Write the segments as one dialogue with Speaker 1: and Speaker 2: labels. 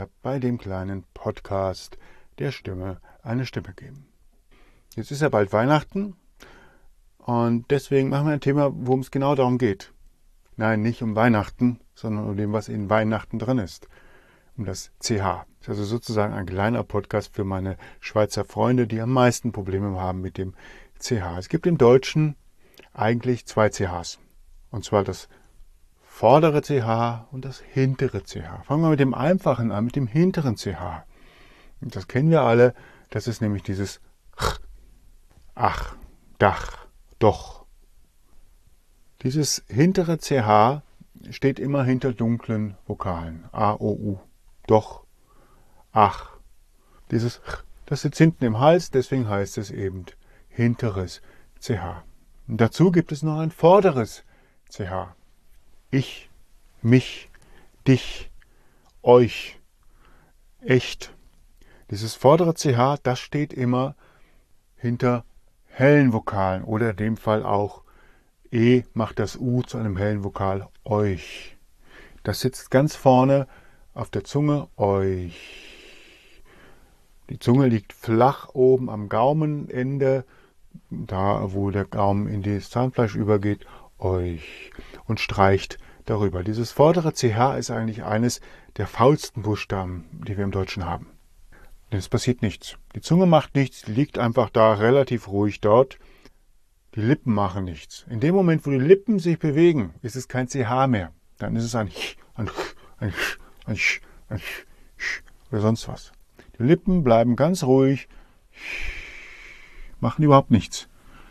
Speaker 1: Weiter bei dem kleinen Podcast der Stimme eine Stimme geben. Jetzt ist ja bald Weihnachten und deswegen machen wir ein Thema, worum es genau darum geht. Nein, nicht um Weihnachten, sondern um dem, was in Weihnachten drin ist. Um das CH. Das ist also sozusagen ein kleiner Podcast für meine Schweizer Freunde, die am meisten Probleme haben mit dem CH. Es gibt im Deutschen eigentlich zwei CHs. Und zwar das vordere CH und das hintere CH. Fangen wir mit dem einfachen an, mit dem hinteren CH. Und das kennen wir alle. Das ist nämlich dieses Ch, Ach, Dach, Doch. Dieses hintere CH steht immer hinter dunklen Vokalen. A, O, U. Doch, Ach. Dieses Ch, das sitzt hinten im Hals, deswegen heißt es eben hinteres CH. Und dazu gibt es noch ein vorderes CH. Ich, mich, dich, euch, echt. Dieses vordere CH, das steht immer hinter hellen Vokalen oder in dem Fall auch E macht das U zu einem hellen Vokal, euch. Das sitzt ganz vorne auf der Zunge, euch. Die Zunge liegt flach oben am Gaumenende, da wo der Gaumen in das Zahnfleisch übergeht, euch, und streicht darüber. Dieses vordere CH ist eigentlich eines der faulsten Buchstaben, die wir im Deutschen haben. Denn es passiert nichts. Die Zunge macht nichts, die liegt einfach da relativ ruhig dort. Die Lippen machen nichts. In dem Moment, wo die Lippen sich bewegen, ist es kein CH mehr. Dann ist es ein Ch, ein Ch, ein Ch, ein Ch, ein Ch, Ch oder sonst was. Die Lippen bleiben ganz ruhig, machen überhaupt nichts.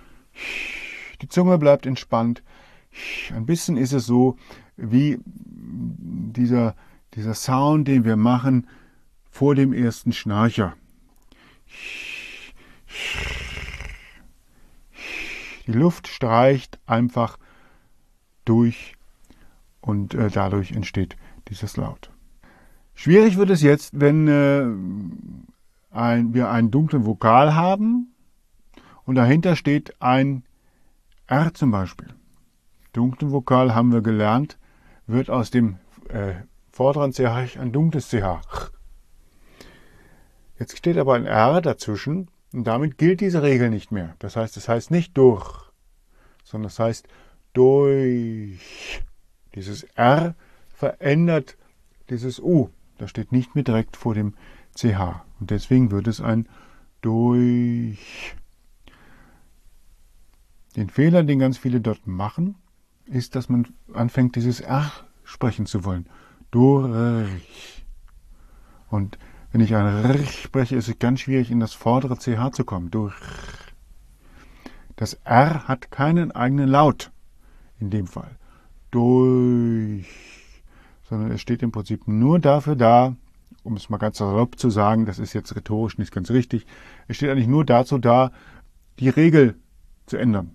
Speaker 1: Die Zunge bleibt entspannt. Ein bisschen ist es so wie dieser Sound, den wir machen vor dem ersten Schnarcher. Die Luft streicht einfach durch und dadurch entsteht dieses Laut. Schwierig wird es jetzt, wenn wir einen dunklen Vokal haben und dahinter steht ein R zum Beispiel. Dunklen Vokal haben wir gelernt, wird aus dem vorderen CH ein dunkles CH. Jetzt steht aber ein R dazwischen und damit gilt diese Regel nicht mehr. Das heißt, es heißt nicht durch, sondern es heißt durch. Dieses R verändert dieses U. Das steht nicht mehr direkt vor dem CH. Und deswegen wird es ein durch. Den Fehler, den ganz viele dort machen, ist, dass man anfängt, dieses R sprechen zu wollen. Durch. Und wenn ich ein R spreche, ist es ganz schwierig, in das vordere CH zu kommen. Durch. Das R hat keinen eigenen Laut in dem Fall. Durch. Sondern es steht im Prinzip nur dafür da, um es mal ganz salopp zu sagen, das ist jetzt rhetorisch nicht ganz richtig, es steht eigentlich nur dazu da, die Regel zu ändern.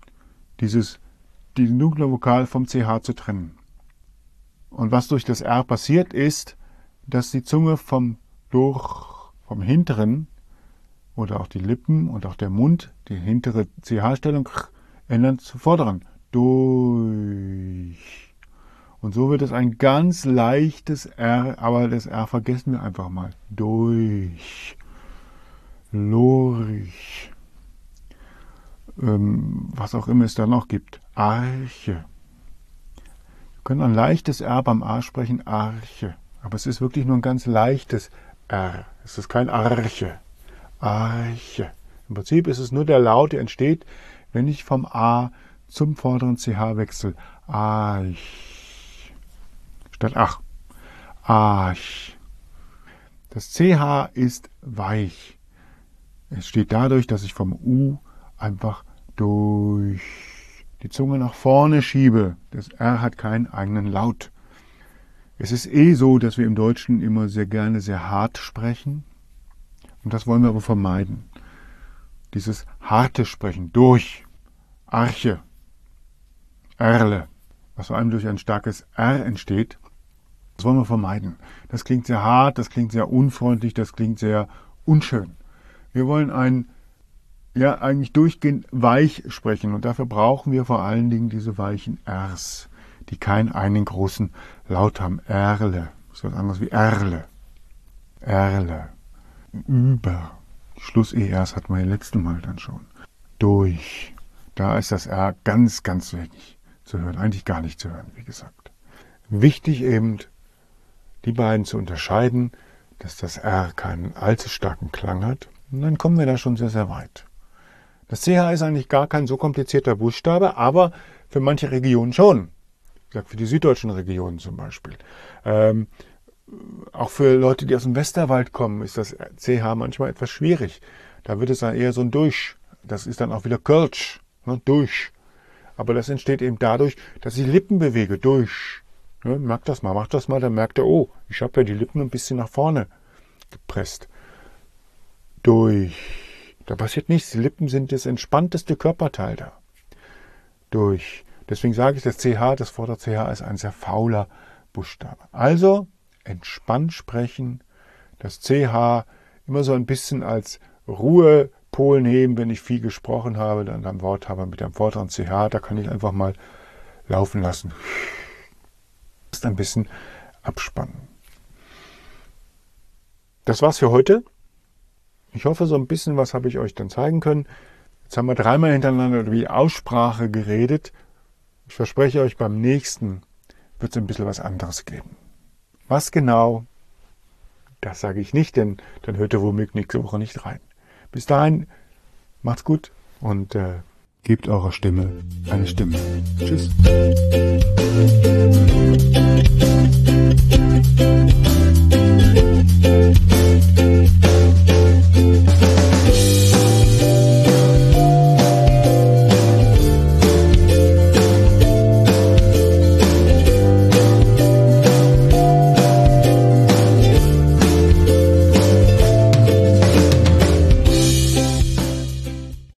Speaker 1: Diesen dunklen Vokal vom CH zu trennen. Und was durch das R passiert ist, dass die Zunge vom hinteren oder auch die Lippen und auch der Mund, die hintere CH-Stellung ändern zu vorderen. Durch. Und so wird es ein ganz leichtes R, aber das R vergessen wir einfach mal. Durch. Lurch. Was auch immer es da noch gibt. Arche. Wir können ein leichtes R beim A sprechen, Arche. Aber es ist wirklich nur ein ganz leichtes R. Es ist kein Arche. Arche. Im Prinzip ist es nur der Laut, der entsteht, wenn ich vom A zum vorderen CH wechsle. Arch. Statt Ach. Arch. Das CH ist weich. Es steht dadurch, dass ich vom U einfach durch die Zunge nach vorne schiebe. Das R hat keinen eigenen Laut. Es ist so, dass wir im Deutschen immer sehr gerne sehr hart sprechen. Und das wollen wir aber vermeiden. Dieses harte Sprechen durch, Arche, Erle, was vor allem durch ein starkes R entsteht, das wollen wir vermeiden. Das klingt sehr hart, das klingt sehr unfreundlich, das klingt sehr unschön. Wir wollen eigentlich durchgehend weich sprechen und dafür brauchen wir vor allen Dingen diese weichen Rs, die keinen einen großen Laut haben. Erle, so was anderes wie Erle. Erle. Über. Schluss-ERs hatten wir ja letztes Mal dann schon. Durch. Da ist das R ganz, ganz wenig zu hören. Eigentlich gar nicht zu hören, wie gesagt. Wichtig eben, die beiden zu unterscheiden, dass das R keinen allzu starken Klang hat. Und dann kommen wir da schon sehr, sehr weit. Das CH ist eigentlich gar kein so komplizierter Buchstabe, aber für manche Regionen schon. Ich sage für die süddeutschen Regionen zum Beispiel. Auch für Leute, die aus dem Westerwald kommen, ist das CH manchmal etwas schwierig. Da wird es dann eher so ein Durch. Das ist dann auch wieder Kölsch. Ne? Durch. Aber das entsteht eben dadurch, dass ich Lippen bewege. Durch. Ne? Mach das mal. Dann merkt er, oh, ich habe ja die Lippen ein bisschen nach vorne gepresst. Durch. Da passiert nichts. Die Lippen sind das entspannteste Körperteil da. Durch. Deswegen sage ich, das CH, das Vorder-CH ist ein sehr fauler Buchstabe. Also entspannt sprechen, das CH immer so ein bisschen als Ruhepol nehmen, wenn ich viel gesprochen habe, dann am Wort habe mit dem vorderen CH, da kann ich einfach mal laufen lassen. Das ist ein bisschen abspannen. Das war's für heute. Ich hoffe, so ein bisschen was habe ich euch dann zeigen können. Jetzt haben wir 3-mal hintereinander über die Aussprache geredet. Ich verspreche euch, beim nächsten wird es ein bisschen was anderes geben. Was genau, das sage ich nicht, denn dann hört ihr womöglich nächste Woche nicht rein. Bis dahin, macht's gut und gebt eurer Stimme eine Stimme. Tschüss.